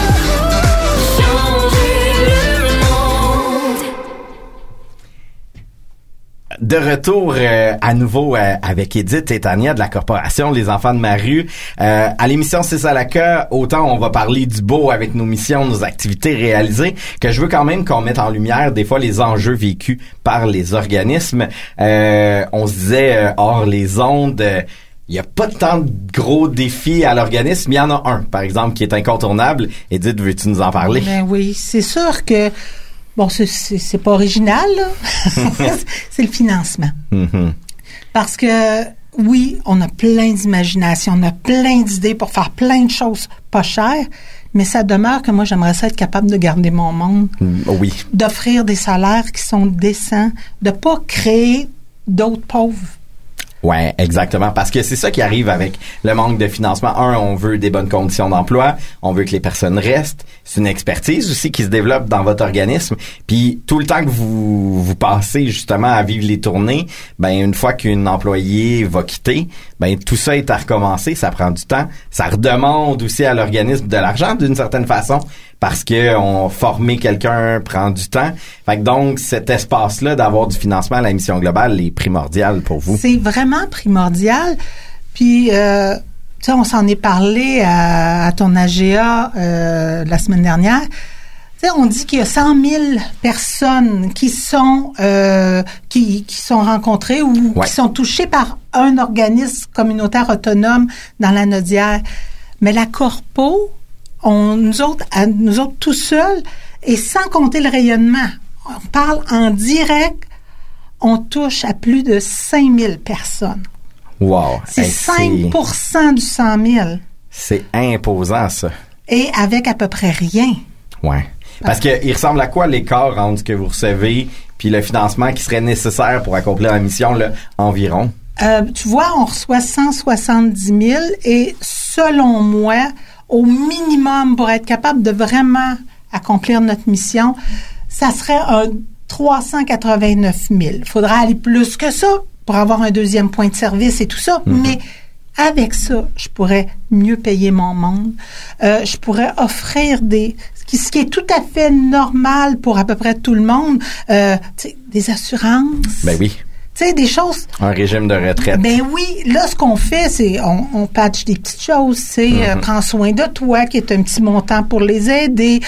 De retour à nouveau avec Edith et Tania de la Corporation Les Enfants de ma rue. À l'émission C'est ça la cas, autant on va parler du beau avec nos missions, nos activités réalisées, que je veux quand même qu'on mette en lumière des fois les enjeux vécus par les organismes. On se disait hors les ondes, il n'y a pas tant de gros défis à l'organisme. Il y en a un, par exemple, qui est incontournable. Edith, veux-tu nous en parler? Ben oui, c'est sûr que bon, c'est pas original, là. C'est le financement. Mm-hmm. Parce que, oui, on a plein d'imagination, on a plein d'idées pour faire plein de choses pas chères, mais ça demeure que moi, j'aimerais ça être capable de garder mon monde. Oui. D'offrir des salaires qui sont décents, de pas créer d'autres pauvres. Ouais, exactement. Parce que c'est ça qui arrive avec le manque de financement. On veut des bonnes conditions d'emploi. On veut que les personnes restent. C'est une expertise aussi qui se développe dans votre organisme. Puis, tout le temps que vous passez justement à vivre les tournées, ben, une fois qu'une employée va quitter, ben tout ça est à recommencer, ça prend du temps. Ça redemande aussi à l'organisme de l'argent d'une certaine façon parce que former quelqu'un prend du temps. Fait que donc cet espace-là d'avoir du financement à la mission globale est primordial pour vous. C'est vraiment primordial. Puis tu sais, on s'en est parlé à ton AGA la semaine dernière. Tu sais, on dit qu'il y a 100 000 personnes qui sont rencontrées ou qui sont touchées par un organisme communautaire autonome dans la Naudière. Mais la Corpo, nous autres tout seuls, et sans compter le rayonnement, on parle en direct, on touche à plus de 5 000 personnes. Wow! C'est 5% du 100 000. C'est imposant, ça. Et avec à peu près rien. Ouais. Parce que il ressemble à quoi l'écart entre ce que vous recevez puis le financement qui serait nécessaire pour accomplir la mission, là, environ? Tu vois, on reçoit 170 000 et selon moi, au minimum, pour être capable de vraiment accomplir notre mission, ça serait un 389 000. Il faudra aller plus que ça pour avoir un deuxième point de service et tout ça, mais avec ça, je pourrais mieux payer mon monde. Je pourrais offrir ce qui est tout à fait normal pour à peu près tout le monde, des assurances. Ben oui. Tu sais, des choses. Un régime de retraite. Ben oui. Là, ce qu'on fait, c'est on patche des petites choses, tu sais, prends soin de toi, qui est un petit montant pour les aider,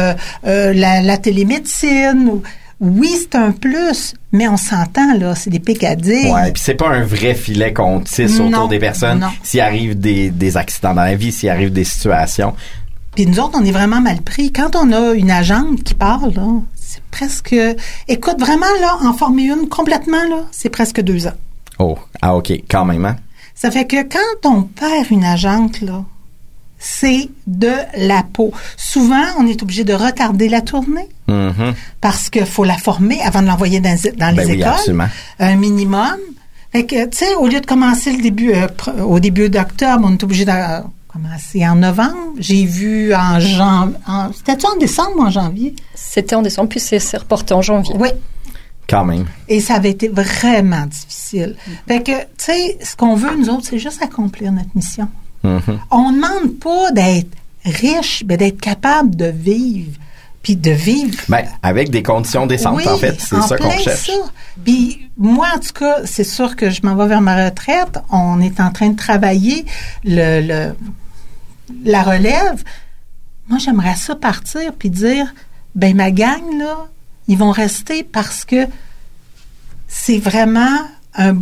la télémédecine. Oui, c'est un plus, mais on s'entend, là, c'est des pics à dire. Ouais, puis c'est pas un vrai filet qu'on tisse autour des personnes. S'il arrive des accidents dans la vie, s'il arrive des situations. Puis nous autres, on est vraiment mal pris. Quand on a une agente qui parle, là, c'est presque... Écoute, vraiment, là, en former une complètement, là, c'est presque 2 ans. Oh, OK, quand même, hein? Ça fait que quand on perd une agente, là, c'est de la peau. Souvent, on est obligé de retarder la tournée parce qu'il faut la former avant de l'envoyer dans les écoles. Absolument. Un minimum. Fait que, tu sais, au lieu de commencer au début d'octobre, on est obligé de commencer en novembre. J'ai vu c'était-tu en décembre ou en janvier? C'était en décembre, puis c'est reporté en janvier. Oui. Quand même. Et ça avait été vraiment difficile. Fait que, tu sais, ce qu'on veut, nous autres, c'est juste accomplir notre mission. On ne demande pas d'être riche, mais d'être capable de vivre. Puis de vivre. Ben, avec des conditions décentes, en fait. C'est ça qu'on cherche. Puis moi, en tout cas, c'est sûr que je m'en vais vers ma retraite. On est en train de travailler la relève. Moi, j'aimerais ça partir puis dire, ben ma gang, là, ils vont rester parce que c'est vraiment un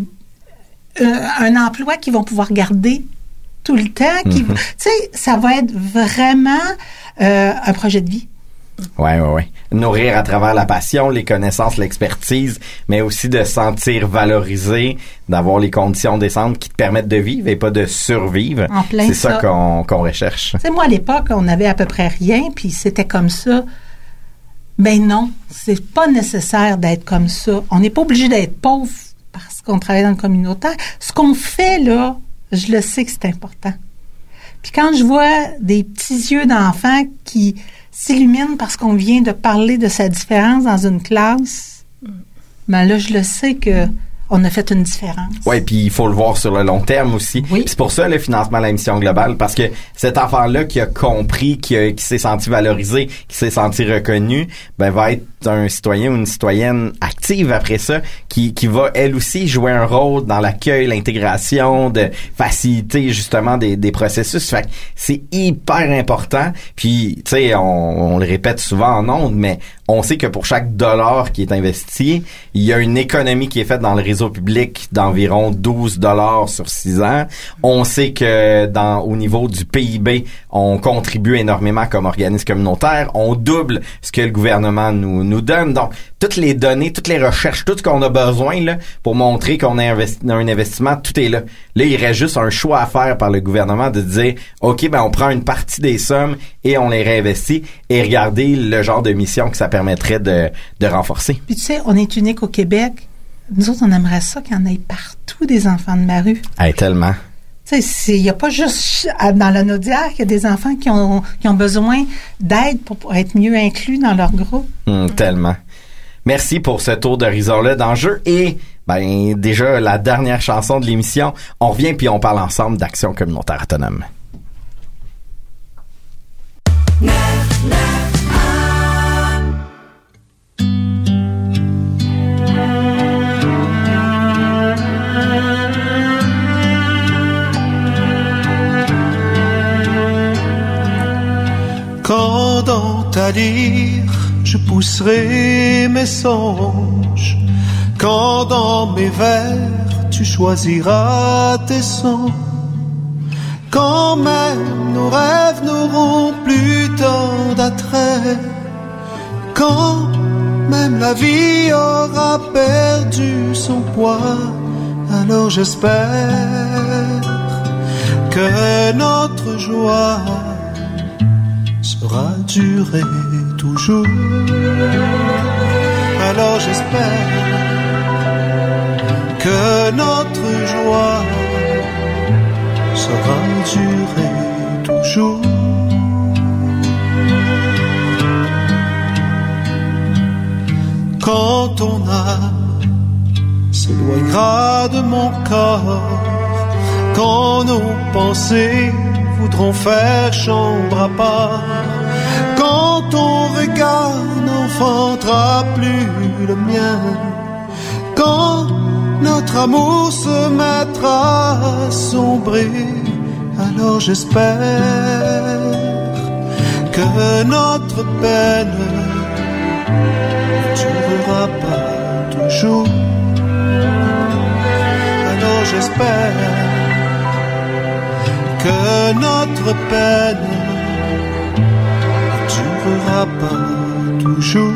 emploi qu'ils vont pouvoir garder tout le temps. Tu sais, ça va être vraiment un projet de vie. Ouais. Nourrir à travers la passion, les connaissances, l'expertise, mais aussi de se sentir valorisé, d'avoir les conditions décentes qui te permettent de vivre et pas de survivre. En plein c'est ça qu'on recherche. Tu sais, moi, à l'époque, on avait à peu près rien, puis c'était comme ça. Ben non, c'est pas nécessaire d'être comme ça. On n'est pas obligé d'être pauvre parce qu'on travaille dans le communautaire. Ce qu'on fait, là, je le sais que c'est important. Puis quand je vois des petits yeux d'enfants qui s'illuminent parce qu'on vient de parler de sa différence dans une classe, ben là, je le sais que on a fait une différence. Oui, puis il faut le voir sur le long terme aussi. Oui. C'est pour ça le financement à la mission globale, parce que cet enfant-là qui a compris, qui s'est senti valorisé, qui s'est senti reconnu, ben va être un citoyen ou une citoyenne active après ça, qui va elle aussi jouer un rôle dans l'accueil, l'intégration, de faciliter justement des processus. Fait que c'est hyper important. Puis tu sais, on le répète souvent en ondes, mais on sait que pour chaque dollar qui est investi, il y a une économie qui est faite dans le réseau public d'environ 12 $ sur 6 ans. On sait que au niveau du PIB, on contribue énormément comme organisme communautaire. On double ce que le gouvernement nous donne. Donc, toutes les données, toutes les recherches, tout ce qu'on a besoin là pour montrer qu'on a un investissement, tout est là. Là, il reste juste un choix à faire par le gouvernement de dire, OK, ben on prend une partie des sommes et on les réinvestit et regardez le genre de mission que ça permettrait de renforcer. Puis tu sais, on est unique au Québec. Nous autres, on aimerait ça qu'il y en ait partout des enfants de ma rue. Hey, tellement. Tu sais, il n'y a pas juste dans la Naudière qu'il y a des enfants qui ont besoin d'aide pour être mieux inclus dans leur groupe. Tellement. Merci pour ce tour d'horizon-là d'enjeux et Ben, déjà, la dernière chanson de l'émission, on revient puis on parle ensemble d'Action communautaire autonome. Quand dans ta lyre je pousserai mes songes, quand dans mes vers tu choisiras tes sons, quand même nos rêves n'auront plus tant d'attrait, quand même la vie aura perdu son poids, alors j'espère que notre joie sera durer toujours. Alors j'espère que notre joie sera durer toujours. Quand ton âme s'éloignera de mon corps, quand nos pensées voudront faire chambre à part, quand ton regard n'enfantera plus le mien, quand notre amour se mettra à sombrer, alors j'espère que notre peine ne durera pas toujours. Alors j'espère que notre peine ne durera pas toujours.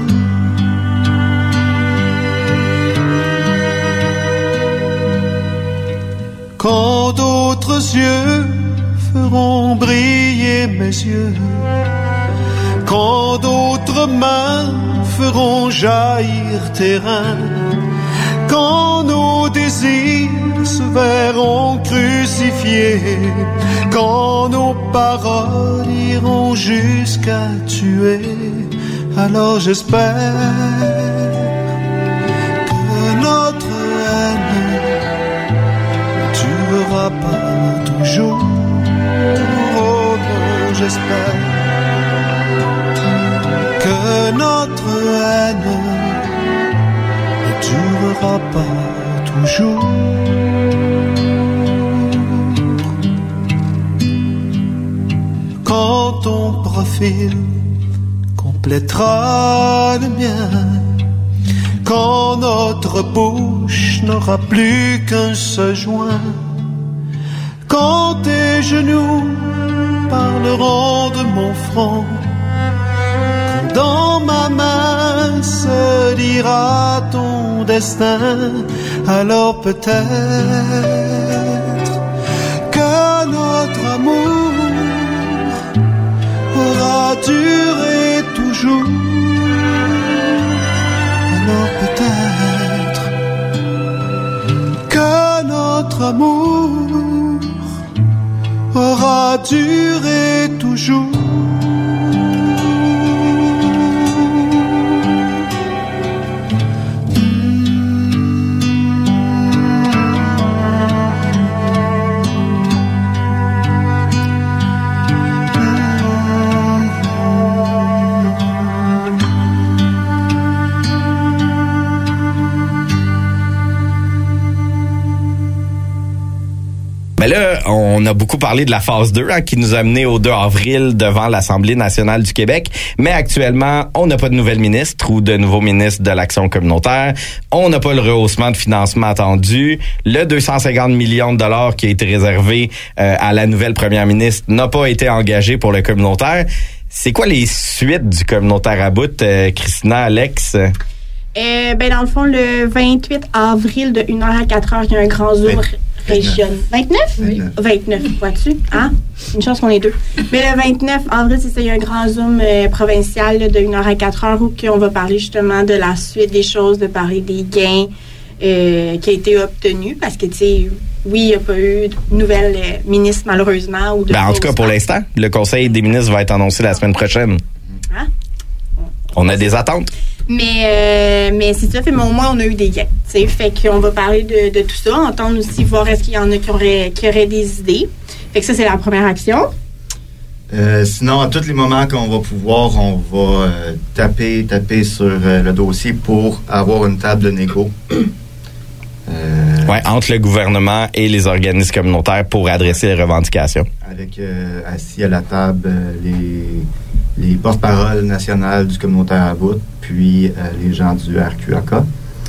Quand d'autres yeux feront briller mes yeux, quand d'autres mains feront jaillir tes reins, quand nos désirs se verront crucifiés, quand nos paroles iront jusqu'à tuer, alors j'espère que notre haine ne durera pas toujours. Oh non, j'espère que notre haine ne durera pas toujours. Quand ton profil complétera le mien, quand notre bouche n'aura plus qu'un seul joint, quand tes genoux parleront de mon front, quand dans ma main se lira ton destin, alors peut-être que notre amour aura duré toujours. Alors peut-être que notre amour aura duré toujours. Mais là, on a beaucoup parlé de la phase 2 qui nous a mené au 2 avril devant l'Assemblée nationale du Québec. Mais actuellement, on n'a pas de nouvelle ministre ou de nouveau ministre de l'Action communautaire. On n'a pas le rehaussement de financement attendu. Le 250 millions de dollars qui a été réservé à la nouvelle première ministre n'a pas été engagé pour le communautaire. C'est quoi les suites du communautaire à bout, Christina, Alex? Dans le fond, le 28 avril de 1h à 4h, il y a un grand Zoom région. 29, vois-tu? Hein? Une chance qu'on est deux. Mais le 29 avril, c'est ça, il y a un grand Zoom provincial là, de 1h à 4h où on va parler justement de la suite des choses, de parler des gains qui a été obtenus parce que, tu sais, oui, il n'y a pas eu de nouvelle ministre, malheureusement. Ou de en tout cas, pour l'instant, le Conseil des ministres va être annoncé la semaine prochaine. Hein? On a des attentes. Mais c'est ça, mais au moins on a eu des gains. T'sais, fait qu'on va parler de tout ça, entendre aussi, voir est-ce qu'il y en a qui auraient des idées. Fait que ça, c'est la première action. Sinon, à tous les moments qu'on va pouvoir, on va taper sur le dossier pour avoir une table de négo. Ouais, entre le gouvernement et les organismes communautaires pour adresser les revendications. Avec assis à la table les porte-paroles nationales du communautaire à bout, puis les gens du RQAK.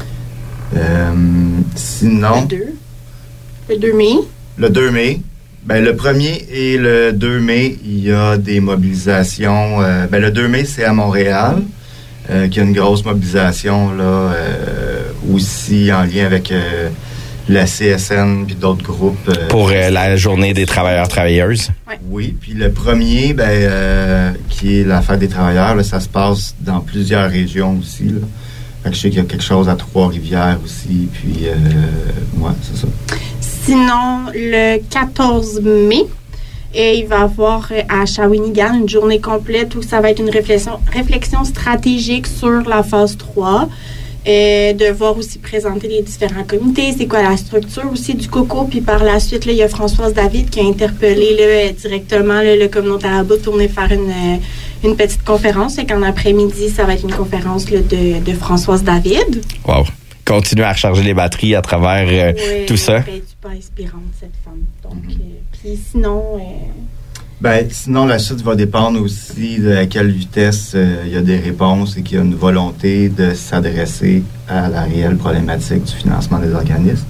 Sinon... Le 2 mai. Le 2 mai. Ben, le 1er et le 2 mai, il y a des mobilisations. Le 2 mai, c'est à Montréal, qu'il y a une grosse mobilisation là, aussi en lien avec la CSN puis d'autres groupes. Pour la journée des travailleurs-travailleuses. Ouais. Oui, puis le 1er, qui est la fête des travailleurs, là, ça se passe dans plusieurs régions aussi. Là. Fait que je sais qu'il y a quelque chose à Trois-Rivières aussi, puis ouais, c'est ça. Sinon, le 14 mai, il va y avoir à Shawinigan une journée complète où ça va être une réflexion stratégique sur la phase 3. De voir aussi présenter les différents comités, c'est quoi la structure aussi du COCO, puis par la suite, là, il y a Françoise David qui a interpellé là, directement là, le communautaire à bout pour venir faire une petite conférence. Et qu'en après-midi, ça va être une conférence là, de Françoise David. Wow! Continuer à recharger les batteries à travers tout ça. Elle est super inspirante, cette femme. Donc, puis sinon... sinon, la suite va dépendre aussi de à quelle vitesse il y a des réponses et qu'il y a une volonté de s'adresser à la réelle problématique du financement des organismes.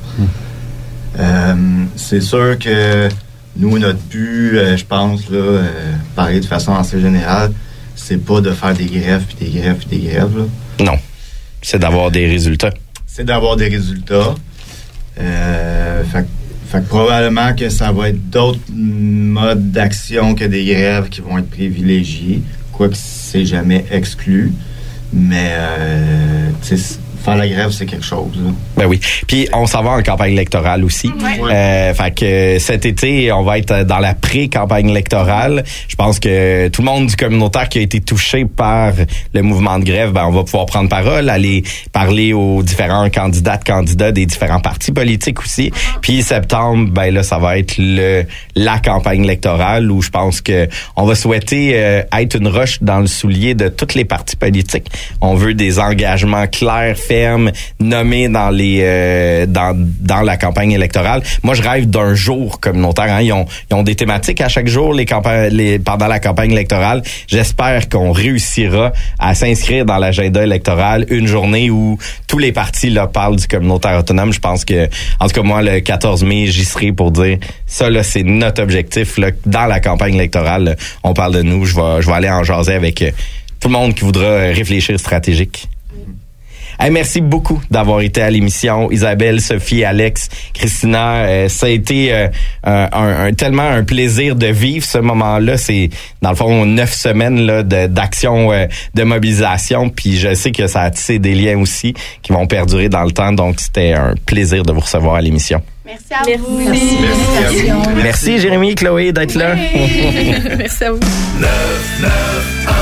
C'est sûr que nous, notre but, je pense, là, parler de façon assez générale, c'est pas de faire des grèves, puis des grèves, puis des grèves. Là. Non. C'est d'avoir des résultats. C'est d'avoir des résultats. Fait que probablement que ça va être d'autres modes d'action que des grèves qui vont être privilégiés, quoique c'est jamais exclu. Mais faire la grève, c'est quelque chose. Là. Ben oui. Puis on s'en va en campagne électorale aussi. Ouais. Fait que cet été, on va être dans la pré-campagne électorale. Je pense que tout le monde du communautaire qui a été touché par le mouvement de grève, on va pouvoir prendre parole, aller parler aux différents candidats des différents partis politiques aussi. Puis septembre, là, ça va être la campagne électorale où je pense que on va souhaiter être une roche dans le soulier de tous les partis politiques. On veut des engagements clairs, fermes, nommés dans dans la campagne électorale. Moi, je rêve d'un jour communautaire. Hein. Ils ont des thématiques à chaque jour pendant la campagne électorale. J'espère qu'on réussira à s'inscrire dans l'agenda électoral une journée où tous les partis là, parlent du communautaire autonome. Je pense que, en tout cas, moi, le 14 mai, j'y serai pour dire ça, là, c'est notre objectif. Là, dans la campagne électorale, là, on parle de nous. Je vais aller en jaser avec tout le monde qui voudra réfléchir stratégique. Hey, merci beaucoup d'avoir été à l'émission. Isabelle, Sophie, Alex, Christina, ça a été tellement un plaisir de vivre ce moment-là. C'est, dans le fond, 9 semaines là, d'action, de mobilisation. Puis je sais que ça a tissé des liens aussi qui vont perdurer dans le temps. Donc, c'était un plaisir de vous recevoir à l'émission. Merci à vous. Merci. Merci, Jérémy, Chloé, d'être là. Merci à vous. 991.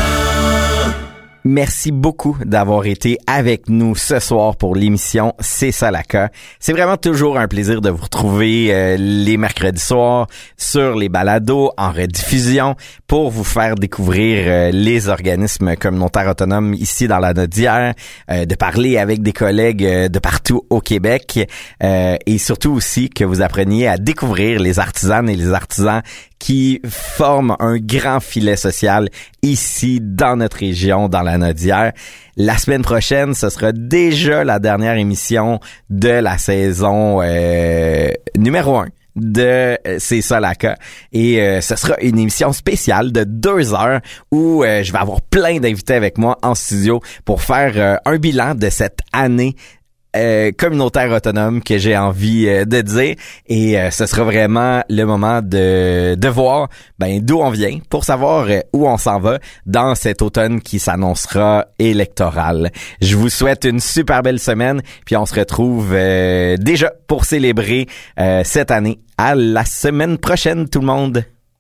Merci beaucoup d'avoir été avec nous ce soir pour l'émission C'est ça la cas. C'est vraiment toujours un plaisir de vous retrouver les mercredis soirs sur les balados en rediffusion pour vous faire découvrir les organismes communautaires autonomes ici dans la Nodière, de parler avec des collègues de partout au Québec et surtout aussi que vous appreniez à découvrir les artisanes et les artisans qui forment un grand filet social ici dans notre région, dans la Nodière. La semaine prochaine, ce sera déjà la dernière émission de la saison numéro 1 de C'est ça la cas. Et ce sera une émission spéciale de 2 heures où je vais avoir plein d'invités avec moi en studio pour faire un bilan de cette année communautaire autonome que j'ai envie de dire, et ce sera vraiment le moment de voir d'où on vient pour savoir où on s'en va dans cet automne qui s'annoncera électoral. Je vous souhaite une super belle semaine, puis on se retrouve déjà pour célébrer cette année. À la semaine prochaine tout le monde.